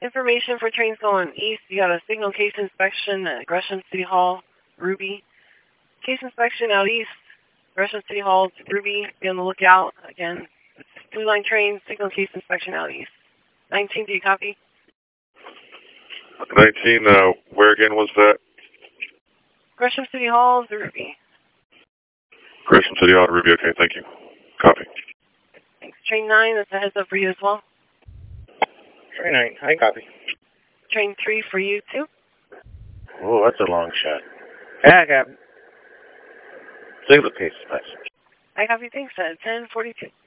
Information for trains going east. You got a signal case inspection at Gresham City Hall, Ruby. Case inspection out east, Gresham City Hall, Ruby. Be on the lookout. Again, Blue Line train, signal case inspection out east. 19, do you copy? 19, where again was that? Gresham City Hall, Ruby. Gresham City Hall, Ruby. Okay, thank you. Copy. Thanks. Train 9, that's a heads up for you as well. Train 9, I copy. Train 3 for you too. Oh, that's a long shot. Yeah, Captain. Signal case inspection. I copy, thanks. 10:42.